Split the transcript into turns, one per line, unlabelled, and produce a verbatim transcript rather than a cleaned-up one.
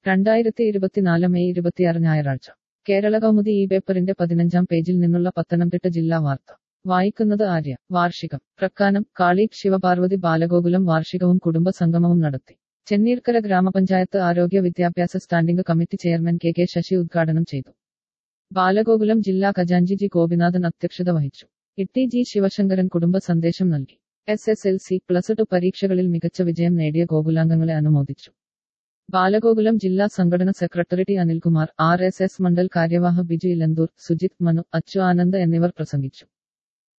രണ്ടായിരത്തി ഇരുപത്തിനാല് മെയ് ഇരുപത്തിയാറ് ഞായറാഴ്ച കേരള കൗമുദി ഈ പേപ്പറിന്റെ പതിനഞ്ചാം പേജിൽ നിന്നുള്ള പത്തനംതിട്ട ജില്ലാ വാർത്ത വായിക്കുന്നത് ആര്യ. വാർഷികം പ്രക്കാനം കാളീട് ശിവപാർവതി ബാലഗോകുലം വാർഷികവും കുടുംബ സംഗമവും നടത്തി. ചെന്നീർക്കര ഗ്രാമപഞ്ചായത്ത് ആരോഗ്യ വിദ്യാഭ്യാസ standing committee chairman K K Sasi ഉദ്ഘാടനം ചെയ്തു. ബാലഗോകുലം ജില്ലാ ഖജാൻജി ജി ഗോപിനാഥൻ അധ്യക്ഷത വഹിച്ചു. ഇട്ടി ജി ശിവശങ്കരൻ കുടുംബ സന്ദേശം നൽകി. S S L C plus two പരീക്ഷകളിൽ മികച്ച വിജയം നേടിയ ഗോകുലാംഗങ്ങളെ അനുമോദിച്ചു. ബാലഗോകുലം ജില്ലാ സംഘടന secretary T Anilkumar, R S S മണ്ഡൽ കാര്യവാഹ് ബിജു ഇലന്തൂർ, സുജിത്, മനു, അച്ചു ആനന്ദ് എന്നിവർ പ്രസംഗിച്ചു.